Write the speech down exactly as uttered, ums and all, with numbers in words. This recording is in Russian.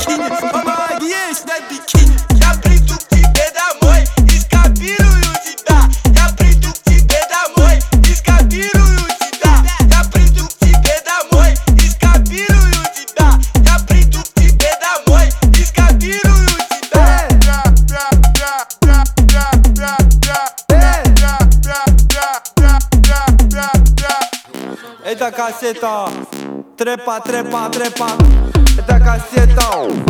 biquíni. Помоги снять бикини. Я приду к тебе домой и скопирую тебя. Я приду к тебе домой и скопирую тебя. Я приду к тебе домой и скопирую тебя. Я приду к тебе домой и скопирую тебя. Эта кассета трепа, трепа, трепа. Эта кассета